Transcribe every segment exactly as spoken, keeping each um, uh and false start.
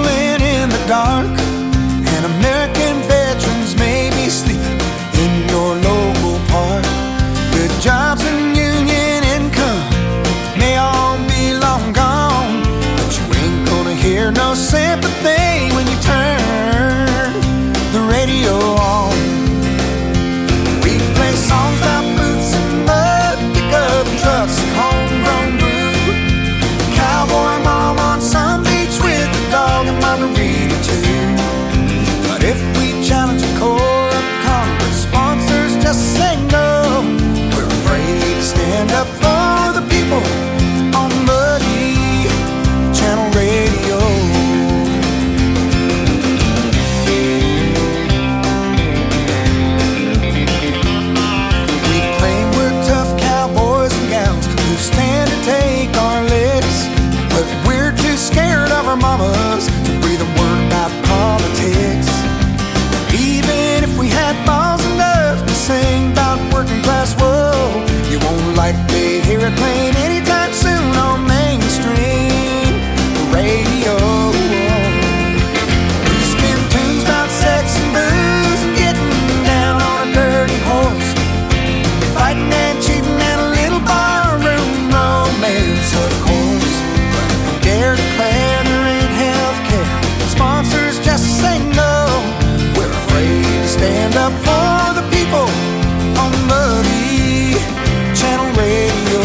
trembling in the dark, and American veterans may be sleeping in your local park. Good jobs and union income may all be long gone, but you ain't gonna hear no sympathy when you turn the radio on. We play songs about boots and mud, pickup trucks and homegrown brew, cowboy mom on some beach with a dog and margarita too. But if we challenge a core of Congress, sponsors just say no. We're afraid to stand up for the people on Muddy Channel Radio. We claim we're tough cowboys and gals who stand to take our licks, but we're too scared of our mamas to breathe a word about politics. Even if we had balls enough to sing about working class woe, you won't likely hear it playing anytime soon on mainstream radio. We spin tunes about sex and booze and getting down on a dirty horse, fighting and cheating and a little barroom romance, of course. But if we dare declare there ain't health care, sponsors just say no. We're afraid to stand up for the people on Muddy Channel Radio.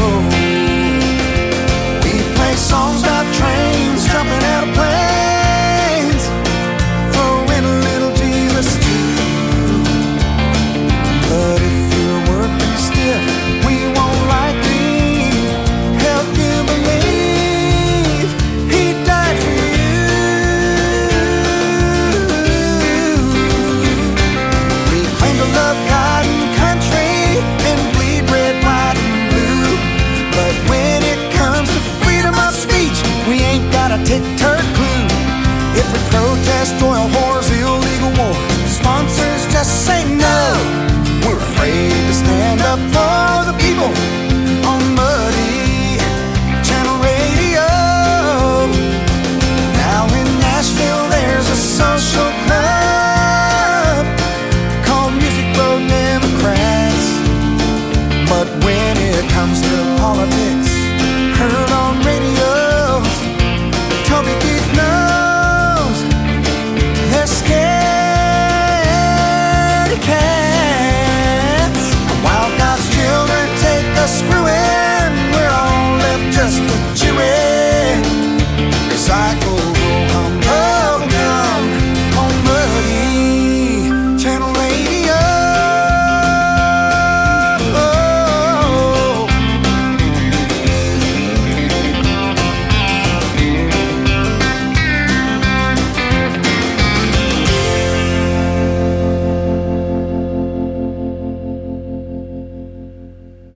We play songs about trains jumping out of planes, throw in a little Jesus too. But if you're working stiff, we won't likely help you believe He died for you. We claim to love God and country and bleed red, white, and blue, but when it comes to freedom of speech, we ain't got a tic-tac clue. If we protest oil wars, illegal war, sponsors just say no. We're afraid to stand up for the people